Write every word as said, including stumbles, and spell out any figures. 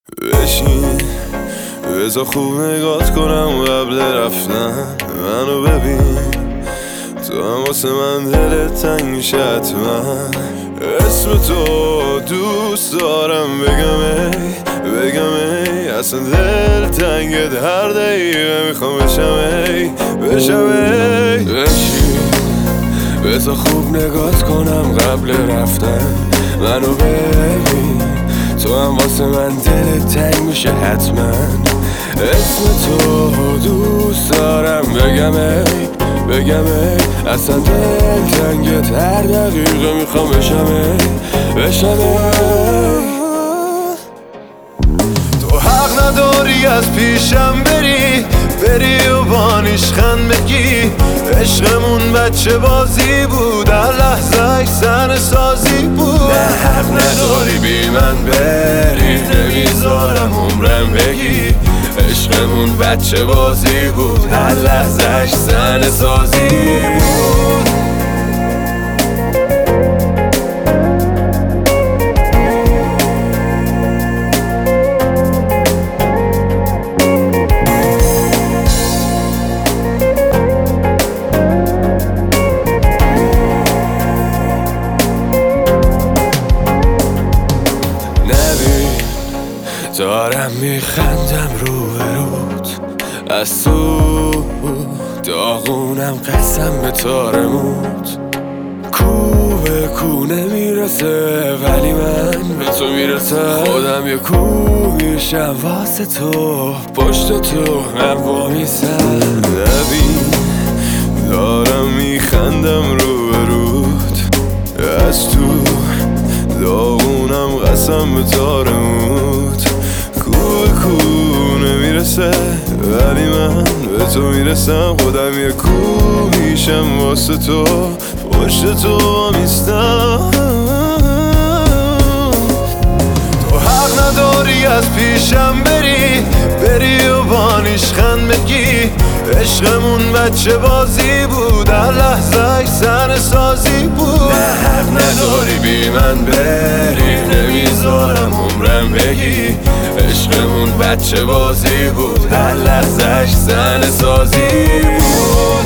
بشین بذار خوب نگات کنم قبل رفتن منو ببین، تو هم واسه من دلت تنگ میشه حتما. اسم تو دوست دارم بگم ای بگم ای، اصلا دل تنگت هر دقیقه میخوام بشم ای بشم ای. بشین بذار خوب نگات کنم قبل رفتن منو ببین، تو هم واسه من دلت تنگ میشه حتما. اسم تو دوست دارم بگم ای بگم ای، اصلا دل تنگت هر دقیقه میخوام بشم ای بشم ای. تو حق نداری از پیشم بری بری و بانیشخند بگی عشقمون بچه بازی بود، هر لحظه سن سازی بود. نه حق نداری بی من بری، نمیذارم عمرم بگی عشقمون بچه بازی بود، هر لحظه سن سازی بود. دارم میخندم رو برود از تو داغونم قسم به تارموت، کو به کو نمیرسه ولی من به تو میرسم. خودم یه کو میشم واسه تو پشت تو من وامیسم. نبین دارم میخندم رو برود از تو داغونم قسم به تارموت، کو کو نمیرسه ولی من به تو میرسم. خودم یه کو میشم واسه تو پشت تو میستم. تو حق نداری از پیشم بری بری و بانیشخند بگی عشقمون بچه بازی بود، هر لحظه سن سازی بود. نه حق نداری بی من بری، نمیذارم عمرم بگی عشقمون بچه بازی بود، هر لحظه سن سازی بود.